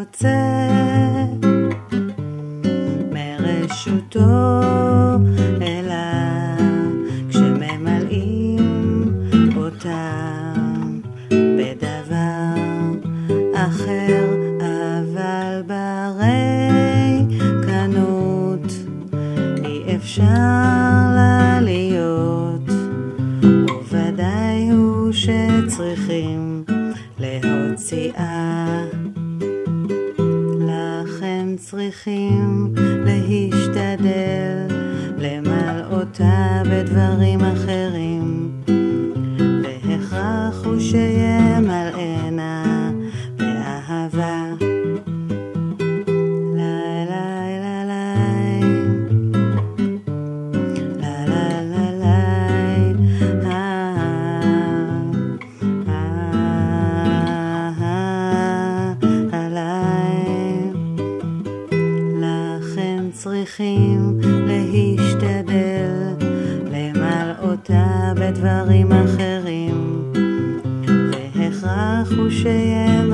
יוצא מרשותו אליו כשממלאים אותם בדבר אחר, אבל בריקנות אי אפשר לה להיות, וודאי הוא שצריכים להוציאה. לכן צריכים להשתדל למלאותה בדברים אחרים, להכרח הוא שימלאנה באהבה. צריכים להשתדל למלאותה בדברים אחרים, והכרח הוא שיהיה